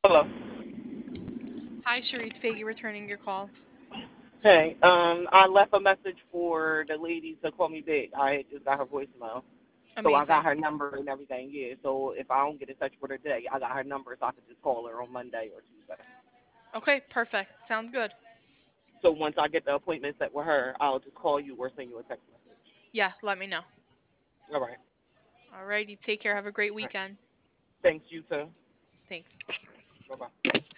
Hello. Hi, Sharice Peggy returning your call. Hey, I left a message for the lady to call me back. I just got her voicemail. So I got Amazing. her number and everything, yeah. So if I don't get in touch with her today, I got her number so I can just call her on Monday or Tuesday. Okay, perfect. Sounds good. So once I get the appointment set with her, I'll just call you or send you a text message. Yeah, let me know. All right. Alrighty, take care. Have a great All right. weekend. Thanks, you too. Thanks. Bye bye.